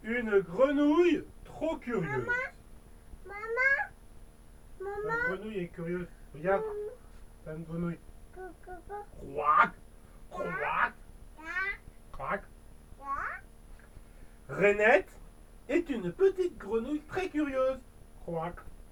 Une grenouille trop curieuse. Maman, La maman, grenouille est curieuse. Regarde, t'as une grenouille. coucou, Croac, croac, croac. Rainette est une petite grenouille très curieuse. Croac.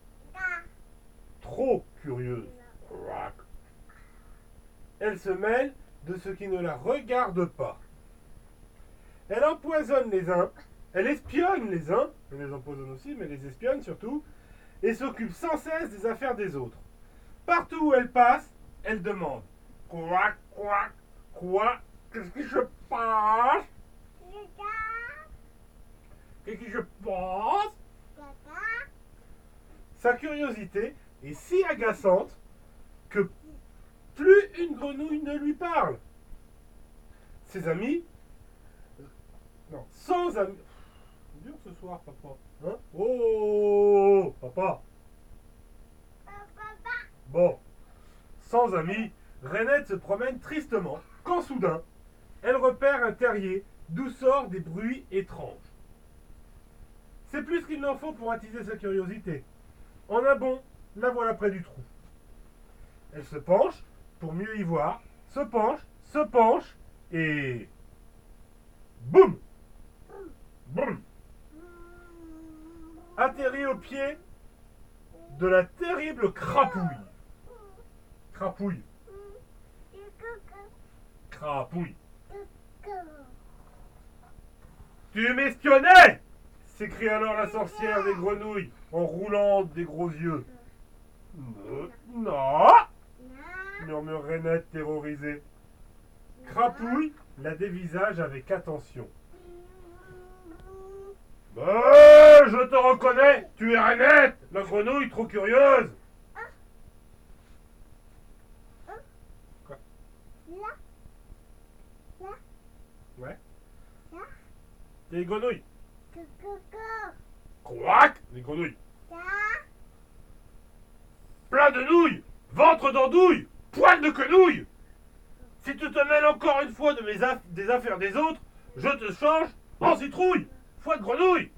Trop curieuse. Croac. Elle se mêle de ce qui ne la regarde pas. Elle empoisonne les uns, elle espionne les uns, elle les empoisonne aussi, mais les espionne surtout, et s'occupe sans cesse des affaires des autres. Partout où elle passe, elle demande quoi, quoi, quoi, qu'est-ce qui se passe? Qu'est-ce qui se passe? Sa curiosité est si agaçante que plus une grenouille ne lui parle. Ses amis, non, sans amis. C'est dur ce soir, papa. Hein? Oh, papa. Bon, sans amis, Rainette se promène tristement quand soudain, elle repère un terrier d'où sortent des bruits étranges. C'est plus qu'il n'en faut pour attiser sa curiosité. En un bond, la voilà près du trou. Elle se penche pour mieux y voir, se penche, et... boum! Boum! Atterrit au pied de la terrible crapouille. Crapouille. Crapouille. Tu m'espionnais! S'écrie alors la sorcière des grenouilles en roulant des gros yeux. Non! Murmure Rainette terrorisée. Crapouille la dévisage avec attention. Je te reconnais, tu es Rainette, la grenouille trop curieuse. Quoi? Ouais. T'es les grenouilles. Croac, les grenouilles. Plein de nouilles, ventre d'andouille, poil de quenouille. Si tu te mêles encore une fois de des affaires des autres, je te change en citrouille, foie de grenouille.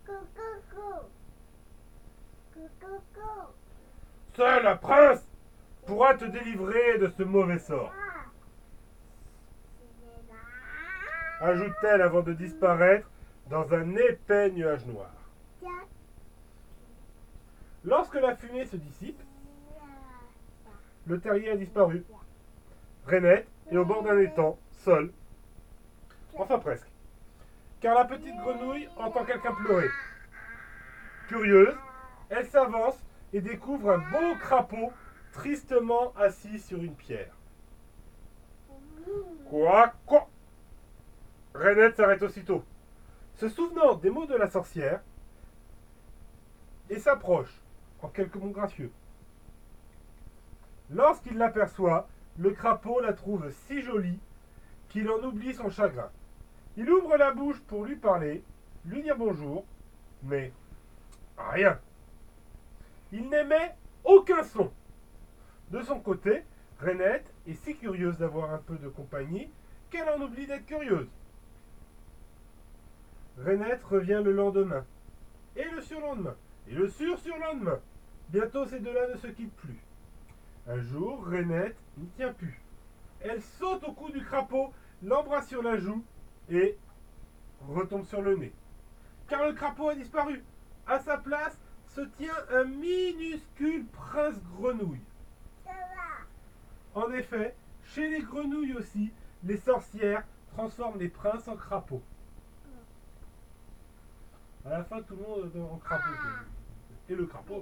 Seul un prince pourra te délivrer de ce mauvais sort, ajoute-t-elle avant de disparaître dans un épais nuage noir. Lorsque la fumée se dissipe, le terrier a disparu. Rainette est au bord d'un étang, seule. Enfin presque. Car la petite grenouille entend quelqu'un pleurer. Curieuse, elle s'avance et découvre un beau crapaud tristement assis sur une pierre. Quoi? Rainette s'arrête aussitôt, se souvenant des mots de la sorcière, et s'approche en quelques mots gracieux. Lorsqu'il l'aperçoit, le crapaud la trouve si jolie qu'il en oublie son chagrin. Il ouvre la bouche pour lui parler, lui dire bonjour, mais rien. Il n'émet aucun son. De son côté, Rainette est si curieuse d'avoir un peu de compagnie qu'elle en oublie d'être curieuse. Rainette revient le lendemain, et le surlendemain, et le surlendemain. Bientôt ces deux-là ne se quittent plus. Un jour, Rainette n'y tient plus. Elle saute au cou du crapaud, l'embrasse sur la joue et retombe sur le nez. Car le crapaud a disparu. À sa place se tient un minuscule prince grenouille. En effet, chez les grenouilles aussi, les sorcières transforment les princes en crapauds. À la fin, tout le monde est en crapaud. Et le crapaud,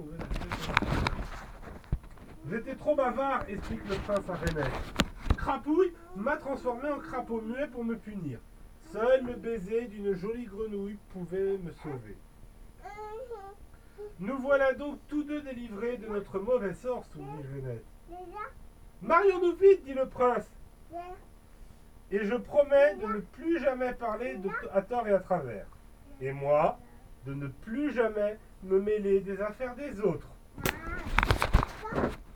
j'étais trop bavard, explique le prince à Rainette. Crapouille m'a transformé en crapaud muet pour me punir. Seul le baiser d'une jolie grenouille pouvait me sauver. Nous voilà donc tous deux délivrés de notre mauvais sort, sourit Rainette. Marions-nous vite, dit le prince. Et je promets de ne plus jamais parler à tort et à travers. Et moi, de ne plus jamais me mêler des affaires des autres.